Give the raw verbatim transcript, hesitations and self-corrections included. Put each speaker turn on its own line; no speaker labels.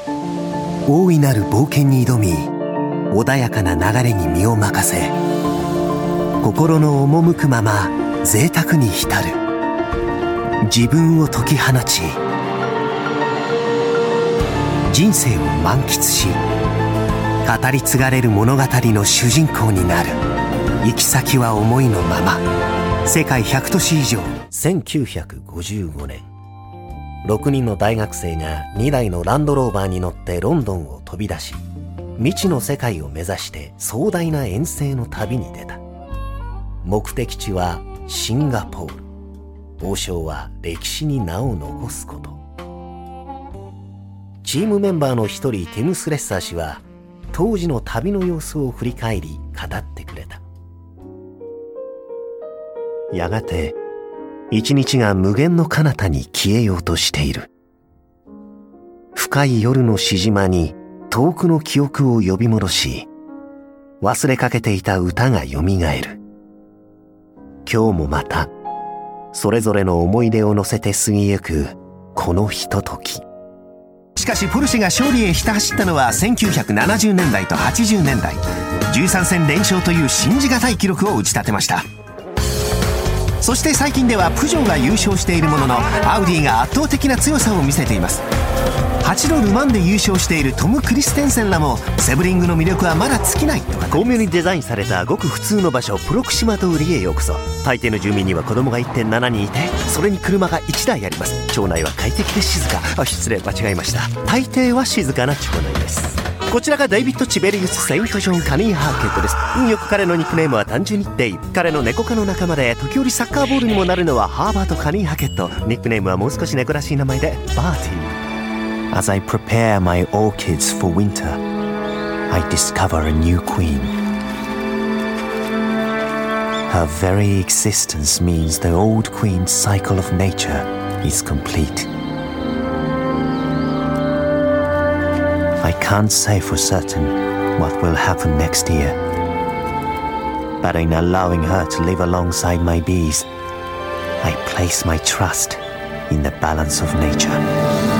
大いなる冒険に挑み、穏やかな流れに身を任せ、心の赴くまま贅沢に浸る。自分を解き放ち、人生を満喫し、語り継がれる物語の主人公になる。行き先は思いのまま。世界ひゃく都市以上。せんきゅうひゃくごじゅうごねん、ろくにんの大学生がにだいのランドローバーに乗ってロンドンを飛び出し、未知の世界を目指して壮大な遠征の旅に出た。目的地はシンガポール。王将は歴史に名を残すこと。チームメンバーの一人ティム・スレッサー氏は当時の旅の様子を振り返り語ってくれた。やがて一日が無限の彼方に消えようとしている。深い夜のしじまに遠くの記憶を呼び戻し、忘れかけていた歌がよみがえる。今日もまたそれぞれの思い出を乗せて過ぎゆくこのひととき。しかしポルシェが勝利へひた走ったのはせんきゅうひゃくななじゅうねんだいとはちじゅうねんだい。じゅうさんせん連勝という信じがたい記録を打ち立てました。そして最近ではプジョーが優勝しているものの、アウディが圧倒的な強さを見せています。はちどルマンで優勝しているトム・クリステンセンらもセブリングの魅力はまだ尽きないとか。巧妙にデザインされたごく普通の場所、プロクシマ通りへようこそ。大抵の住民には子供が いってんなな 人いて、それに車がいちだいあります。町内は快適で静か。あ、失礼、間違えました。大抵は静かな町内です。こちらがデイビッド・チベリウス・セイント・ジョン・カニー・ハーケットです。運よく彼のニックネームは単純にデイ。彼の猫科の仲間で時折サッカーボールにもなるのはハーバート・カニー・ハケット。ニックネームはもう少し猫らしい名前でバーティー。As I prepare my orchids for winter, I discover a new queen. Her very existence means the old queen's cycle of nature is complete.I can't say for certain what will happen next year, but in allowing her to live alongside my bees, I place my trust in the balance of nature.